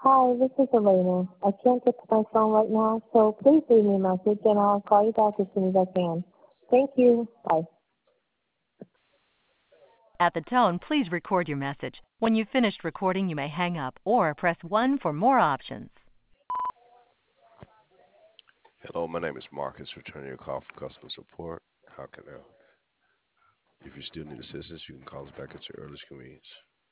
Hi, this is Elena. I can't get to my phone right now, so please leave me a message and I'll call you back as soon as I can. Thank you. Bye. At the tone, please record your message. When you've finished recording, you may hang up or press 1 for more options. Hello, my name is Marcus, returning your call from customer support. How can I help? If you still need assistance, you can call us back at your earliest convenience.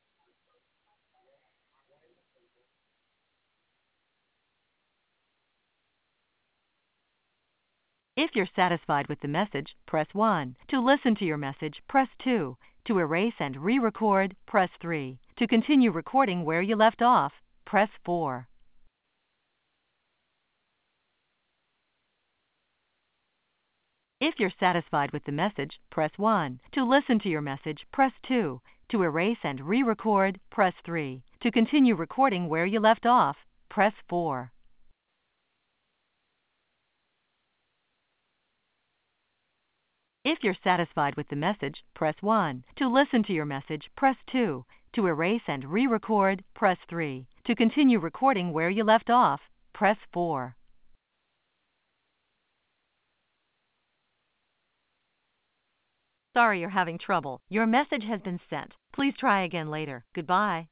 If you're satisfied with the message, press 1. To listen to your message, press 2. To erase and re-record, press 3. To continue recording where you left off, press 4. If you're satisfied with the message, press 1. To listen to your message, press 2. To erase and re-record, press 3. To continue recording where you left off, press 4. If you're satisfied with the message, press 1. To listen to your message, press 2. To erase and re-record, press 3. To continue recording where you left off, press 4. Sorry you're having trouble. Your message has been sent. Please try again later. Goodbye.